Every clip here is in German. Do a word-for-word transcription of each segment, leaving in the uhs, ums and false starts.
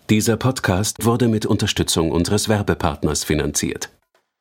Dieser Podcast wurde mit Unterstützung unseres Werbepartners finanziert.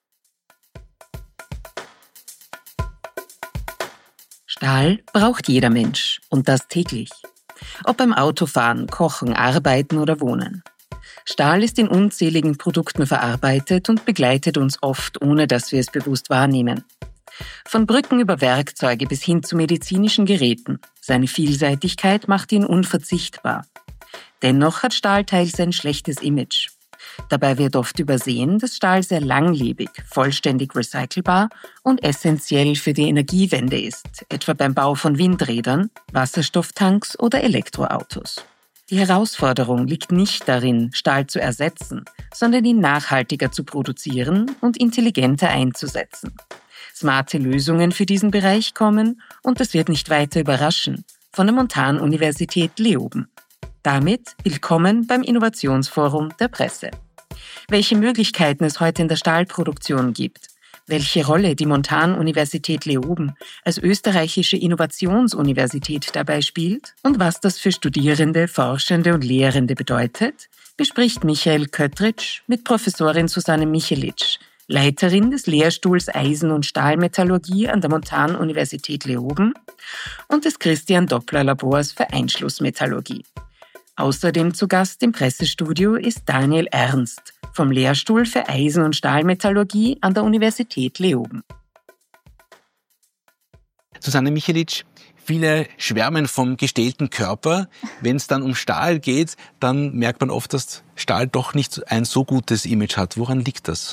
Stahl braucht jeder Mensch und das täglich. Ob beim Autofahren, Kochen, Arbeiten oder Wohnen. Stahl ist in unzähligen Produkten verarbeitet und begleitet uns oft, ohne dass wir es bewusst wahrnehmen. Von Brücken über Werkzeuge bis hin zu medizinischen Geräten. Seine Vielseitigkeit macht ihn unverzichtbar. Dennoch hat Stahl teils ein schlechtes Image. Dabei wird oft übersehen, dass Stahl sehr langlebig, vollständig recycelbar und essentiell für die Energiewende ist, etwa beim Bau von Windrädern, Wasserstofftanks oder Elektroautos. Die Herausforderung liegt nicht darin, Stahl zu ersetzen, sondern ihn nachhaltiger zu produzieren und intelligenter einzusetzen. Smarte Lösungen für diesen Bereich kommen, und das wird nicht weiter überraschen, von der Montanuniversität Leoben. Damit willkommen beim Innovationsforum der Presse. Welche Möglichkeiten es heute in der Stahlproduktion gibt, welche Rolle die Montanuniversität Leoben als österreichische Innovationsuniversität dabei spielt und was das für Studierende, Forschende und Lehrende bedeutet, bespricht Michael Köttritsch mit Professorin Susanne Michelitsch, Leiterin des Lehrstuhls Eisen- und Stahlmetallurgie an der Montanuniversität Leoben und des Christian Doppler Labors für Einschlussmetallurgie. Außerdem zu Gast im Pressestudio ist Daniel Ernst vom Lehrstuhl für Eisen- und Stahlmetallurgie an der Universität Leoben. Susanne Michelitsch, viele schwärmen vom gestählten Körper. Wenn es dann um Stahl geht, dann merkt man oft, dass Stahl doch nicht ein so gutes Image hat. Woran liegt das?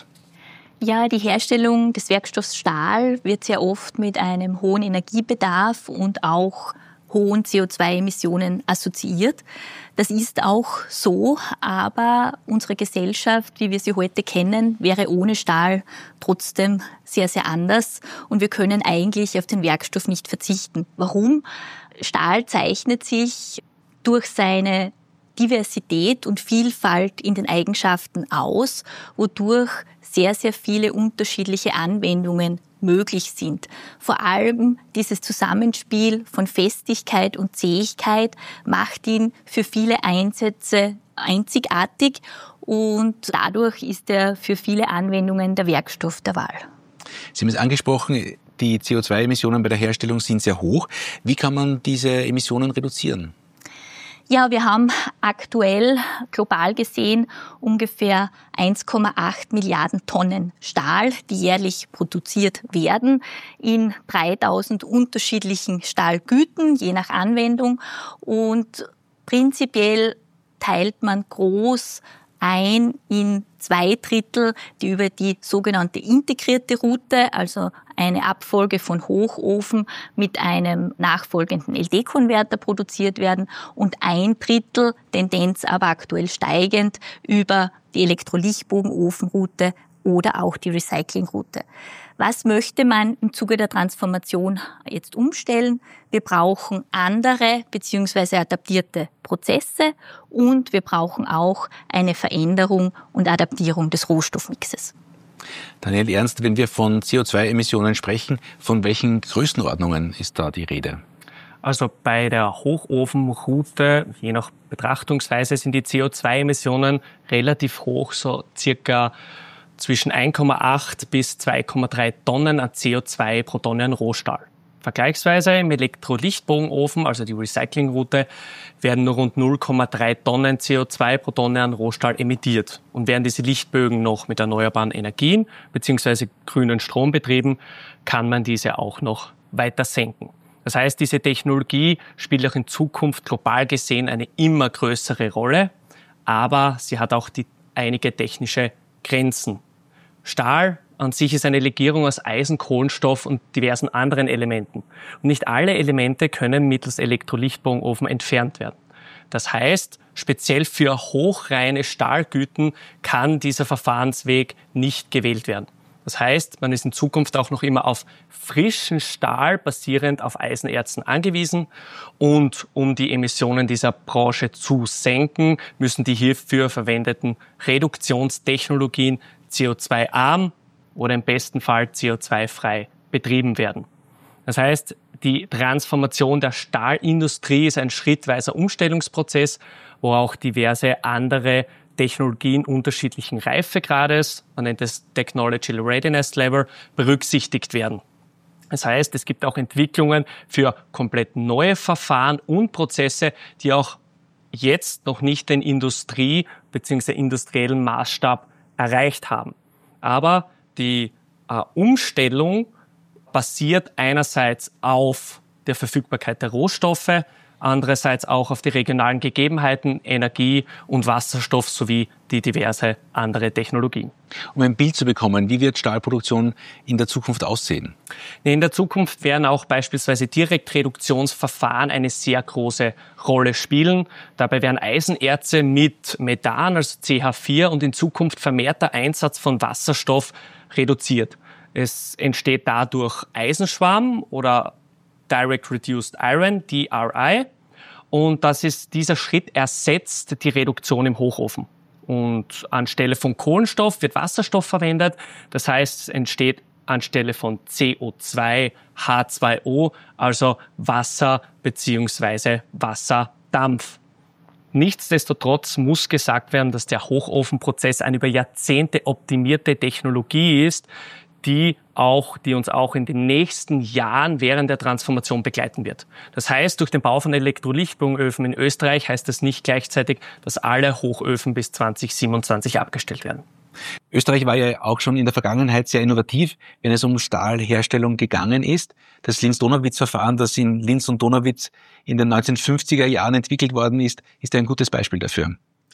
Ja, die Herstellung des Werkstoffs Stahl wird sehr oft mit einem hohen Energiebedarf und auch hohen C O zwei Emissionen assoziiert. Das ist auch so, aber unsere Gesellschaft, wie wir sie heute kennen, wäre ohne Stahl trotzdem sehr, sehr anders und wir können eigentlich auf den Werkstoff nicht verzichten. Warum? Stahl zeichnet sich durch seine Diversität und Vielfalt in den Eigenschaften aus, wodurch sehr, sehr viele unterschiedliche Anwendungen möglich sind. Vor allem dieses Zusammenspiel von Festigkeit und Zähigkeit macht ihn für viele Einsätze einzigartig und dadurch ist er für viele Anwendungen der Werkstoff der Wahl. Sie haben es angesprochen, die C O zwei Emissionen bei der Herstellung sind sehr hoch. Wie kann man diese Emissionen reduzieren? Ja, wir haben aktuell global gesehen ungefähr eins Komma acht Milliarden Tonnen Stahl, die jährlich produziert werden in dreitausend unterschiedlichen Stahlgüten, je nach Anwendung. Und prinzipiell teilt man groß ein in zwei Drittel, die über die sogenannte integrierte Route, also eine Abfolge von Hochofen mit einem nachfolgenden L D-Konverter produziert werden und ein Drittel, Tendenz aber aktuell steigend, über die Elektrolychbogenofenroute oder auch die Recyclingroute. Was möchte man im Zuge der Transformation jetzt umstellen? Wir brauchen andere bzw. adaptierte Prozesse und wir brauchen auch eine Veränderung und Adaptierung des Rohstoffmixes. Daniel Ernst, wenn wir von C O zwei Emissionen sprechen, von welchen Größenordnungen ist da die Rede? Also bei der Hochofenroute, je nach Betrachtungsweise, sind die C O zwei Emissionen relativ hoch, so circa zwischen eins Komma acht bis zwei Komma drei Tonnen an C O zwei pro Tonne an Rohstahl. Vergleichsweise im Elektrolichtbogenofen, also die Recyclingroute, werden nur rund null Komma drei Tonnen C O zwei pro Tonne an Rohstahl emittiert. Und werden diese Lichtbögen noch mit erneuerbaren Energien bzw. grünen Strom betrieben, kann man diese auch noch weiter senken. Das heißt, diese Technologie spielt auch in Zukunft global gesehen eine immer größere Rolle, aber sie hat auch die einige technische Grenzen. Stahl an sich ist eine Legierung aus Eisen, Kohlenstoff und diversen anderen Elementen. Und nicht alle Elemente können mittels Elektrolichtbogenofen entfernt werden. Das heißt, speziell für hochreine Stahlgüten kann dieser Verfahrensweg nicht gewählt werden. Das heißt, man ist in Zukunft auch noch immer auf frischen Stahl basierend auf Eisenerzen angewiesen. Und um die Emissionen dieser Branche zu senken, müssen die hierfür verwendeten Reduktionstechnologien C O zwei arm oder im besten Fall C O zwei frei betrieben werden. Das heißt, die Transformation der Stahlindustrie ist ein schrittweiser Umstellungsprozess wo auch diverse andere Technologien unterschiedlichen Reifegrades, man nennt es Technology Readiness Level, berücksichtigt werden. Das heißt, es gibt auch Entwicklungen für komplett neue Verfahren und Prozesse, die auch jetzt noch nicht den Industrie- bzw. industriellen Maßstab erreicht haben. Aber die äh, Umstellung basiert einerseits auf der Verfügbarkeit der Rohstoffe, andererseits auch auf die regionalen Gegebenheiten, Energie und Wasserstoff sowie die diverse andere Technologien. Um ein Bild zu bekommen, wie wird Stahlproduktion in der Zukunft aussehen? In der Zukunft werden auch beispielsweise Direktreduktionsverfahren eine sehr große Rolle spielen. Dabei werden Eisenerze mit Methan, also C H vier, und in Zukunft vermehrter Einsatz von Wasserstoff reduziert. Es entsteht dadurch Eisenschwamm oder Direct Reduced Iron, D R I. Und das ist, dieser Schritt ersetzt die Reduktion im Hochofen. Und anstelle von Kohlenstoff wird Wasserstoff verwendet. Das heißt, es entsteht anstelle von C O zwei H zwei O, also Wasser bzw. Wasserdampf. Nichtsdestotrotz muss gesagt werden, dass der Hochofenprozess eine über Jahrzehnte optimierte Technologie ist, die auch, die uns auch in den nächsten Jahren während der Transformation begleiten wird. Das heißt, durch den Bau von Elektrolichtbogenöfen in Österreich heißt das nicht gleichzeitig, dass alle Hochöfen bis zwanzig siebenundzwanzig abgestellt werden. Österreich war ja auch schon in der Vergangenheit sehr innovativ, wenn es um Stahlherstellung gegangen ist. Das Linz-Donawitz-Verfahren, das in Linz und Donawitz in den neunzehnhundertfünfziger Jahren entwickelt worden ist, ist ein gutes Beispiel dafür.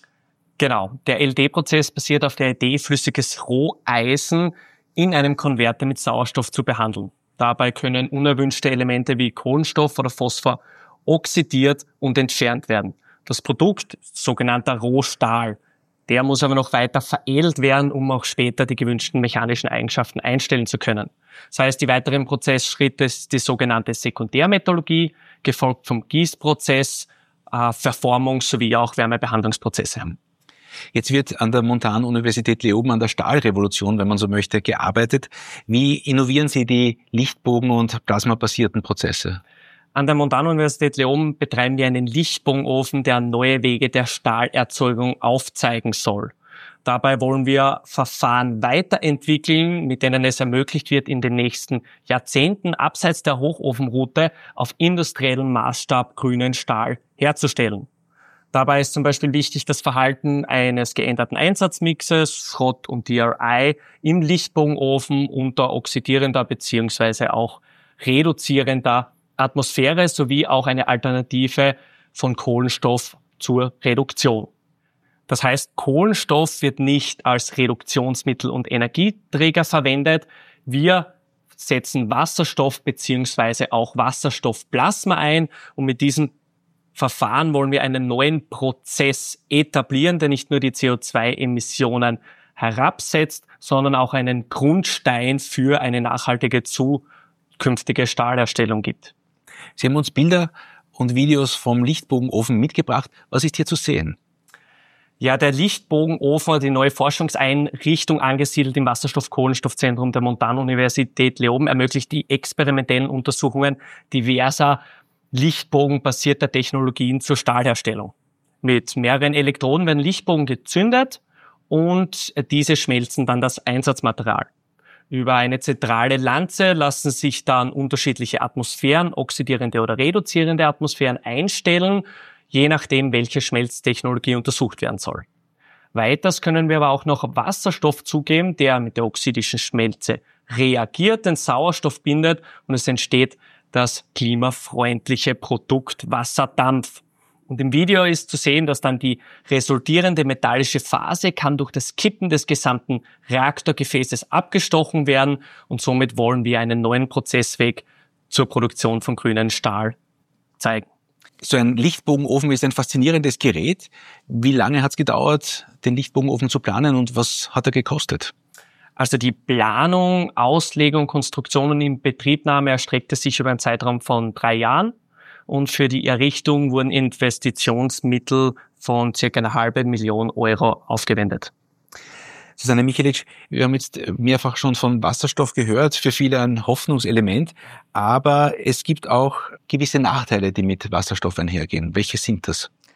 Genau. Der L D-Prozess basiert auf der Idee, flüssiges Roheisen in einem Konverter mit Sauerstoff zu behandeln. Dabei können unerwünschte Elemente wie Kohlenstoff oder Phosphor oxidiert und entfernt werden. Das Produkt, sogenannter Rohstahl, der muss aber noch weiter veredelt werden, um auch später die gewünschten mechanischen Eigenschaften einstellen zu können. Das heißt, die weiteren Prozessschritte ist die sogenannte Sekundärmetallurgie, gefolgt vom Gießprozess, äh, Verformungs- sowie auch Wärmebehandlungsprozesse. Jetzt wird an der Montan-Universität Leoben an der Stahlrevolution, wenn man so möchte, gearbeitet. Wie innovieren Sie die Lichtbogen- und plasmabasierten Prozesse? An der Montan-Universität Leoben betreiben wir einen Lichtbogenofen, der neue Wege der Stahlerzeugung aufzeigen soll. Dabei wollen wir Verfahren weiterentwickeln, mit denen es ermöglicht wird, in den nächsten Jahrzehnten abseits der Hochofenroute auf industriellen Maßstab grünen Stahl herzustellen. Dabei ist zum Beispiel wichtig, das Verhalten eines geänderten Einsatzmixes, Schrott und D R I, im Lichtbogenofen unter oxidierender bzw. auch reduzierender Atmosphäre sowie auch eine Alternative von Kohlenstoff zur Reduktion. Das heißt, Kohlenstoff wird nicht als Reduktionsmittel und Energieträger verwendet. Wir setzen Wasserstoff bzw. auch Wasserstoffplasma ein und mit diesem Verfahren wollen wir einen neuen Prozess etablieren, der nicht nur die C O zwei Emissionen herabsetzt, sondern auch einen Grundstein für eine nachhaltige zukünftige Stahlherstellung gibt. Sie haben uns Bilder und Videos vom Lichtbogenofen mitgebracht. Was ist hier zu sehen? Ja, der Lichtbogenofen, die neue Forschungseinrichtung, angesiedelt im Wasserstoff-Kohlenstoffzentrum der Montan-Universität Leoben, ermöglicht die experimentellen Untersuchungen diverser lichtbogenbasierter Technologien zur Stahlherstellung. Mit mehreren Elektroden werden Lichtbogen gezündet und diese schmelzen dann das Einsatzmaterial. Über eine zentrale Lanze lassen sich dann unterschiedliche Atmosphären, oxidierende oder reduzierende Atmosphären einstellen, je nachdem, welche Schmelztechnologie untersucht werden soll. Weiters können wir aber auch noch Wasserstoff zugeben, der mit der oxidischen Schmelze reagiert, den Sauerstoff bindet und es entsteht das klimafreundliche Produkt Wasserdampf. Und im Video ist zu sehen, dass dann die resultierende metallische Phase kann durch das Kippen des gesamten Reaktorgefäßes abgestochen werden und somit wollen wir einen neuen Prozessweg zur Produktion von grünem Stahl zeigen. So ein Lichtbogenofen ist ein faszinierendes Gerät. Wie lange hat es gedauert, den Lichtbogenofen zu planen und was hat er gekostet? Also die Planung, Auslegung, Konstruktion und Inbetriebnahme erstreckte sich über einen Zeitraum von drei Jahren und für die Errichtung wurden Investitionsmittel von circa eine halbe Million Euro aufgewendet. Susanne Michelic, wir haben jetzt mehrfach schon von Wasserstoff gehört, für viele ein Hoffnungselement, aber es gibt auch gewisse Nachteile, die mit Wasserstoff einhergehen. Welche sind das?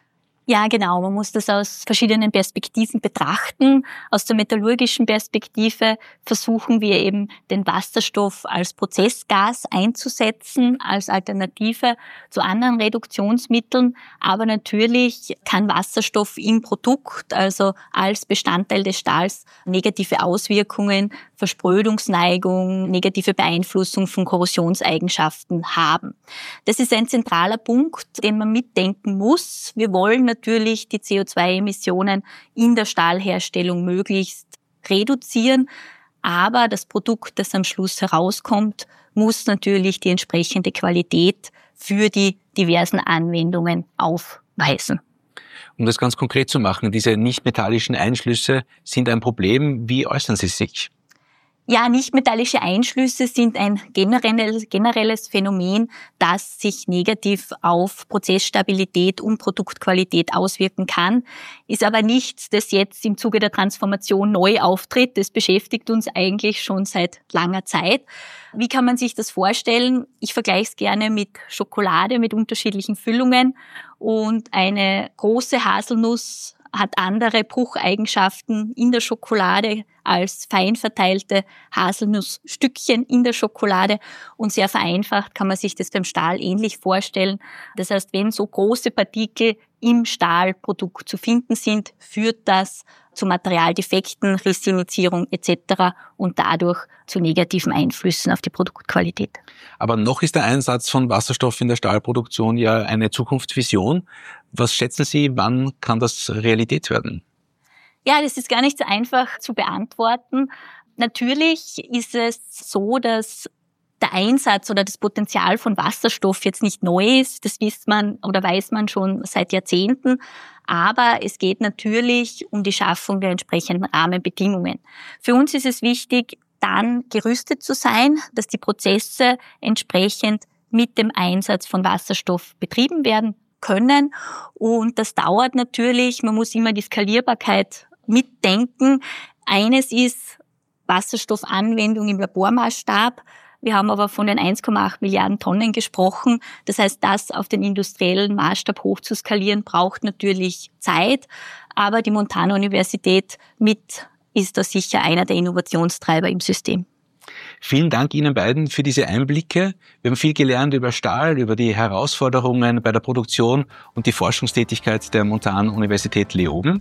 Ja, genau. Man muss das aus verschiedenen Perspektiven betrachten. Aus der metallurgischen Perspektive versuchen wir eben, den Wasserstoff als Prozessgas einzusetzen, als Alternative zu anderen Reduktionsmitteln. Aber natürlich kann Wasserstoff im Produkt, also als Bestandteil des Stahls, negative Auswirkungen, Versprödungsneigung, negative Beeinflussung von Korrosionseigenschaften haben. Das ist ein zentraler Punkt, den man mitdenken muss. Wir wollen natürlich die C O zwei Emissionen in der Stahlherstellung möglichst reduzieren, aber das Produkt, das am Schluss herauskommt, muss natürlich die entsprechende Qualität für die diversen Anwendungen aufweisen. Um das ganz konkret zu machen, diese nichtmetallischen Einschlüsse sind ein Problem. Wie äußern sie sich? Ja, nichtmetallische Einschlüsse sind ein generelles Phänomen, das sich negativ auf Prozessstabilität und Produktqualität auswirken kann, ist aber nichts, das jetzt im Zuge der Transformation neu auftritt. Das beschäftigt uns eigentlich schon seit langer Zeit. Wie kann man sich das vorstellen? Ich vergleiche es gerne mit Schokolade, mit unterschiedlichen Füllungen, und eine große Haselnuss hat andere Brucheigenschaften in der Schokolade als fein verteilte Haselnussstückchen in der Schokolade, und sehr vereinfacht kann man sich das beim Stahl ähnlich vorstellen. Das heißt, wenn so große Partikel im Stahlprodukt zu finden sind, führt das zu Materialdefekten, Rissinizierung et cetera und dadurch zu negativen Einflüssen auf die Produktqualität. Aber noch ist der Einsatz von Wasserstoff in der Stahlproduktion ja eine Zukunftsvision. Was schätzen Sie, wann kann das Realität werden? Ja, das ist gar nicht so einfach zu beantworten. Natürlich ist es so, dass der Einsatz oder das Potenzial von Wasserstoff jetzt nicht neu ist. Das weiß man oder weiß man schon seit Jahrzehnten. Aber es geht natürlich um die Schaffung der entsprechenden Rahmenbedingungen. Für uns ist es wichtig, dann gerüstet zu sein, dass die Prozesse entsprechend mit dem Einsatz von Wasserstoff betrieben werden können. Und das dauert natürlich. Man muss immer die Skalierbarkeit mitdenken. Eines ist Wasserstoffanwendung im Labormaßstab. Wir haben aber von den eins Komma acht Milliarden Tonnen gesprochen. Das heißt, das auf den industriellen Maßstab hoch zu skalieren, braucht natürlich Zeit. Aber die Montana-Universität mit ist da sicher einer der Innovationstreiber im System. Vielen Dank Ihnen beiden für diese Einblicke. Wir haben viel gelernt über Stahl, über die Herausforderungen bei der Produktion und die Forschungstätigkeit der Montana-Universität Leoben.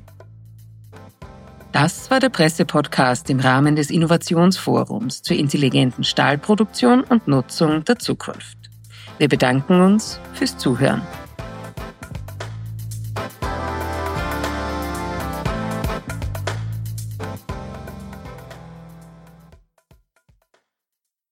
Das war der Pressepodcast im Rahmen des Innovationsforums zur intelligenten Stahlproduktion und Nutzung der Zukunft. Wir bedanken uns fürs Zuhören.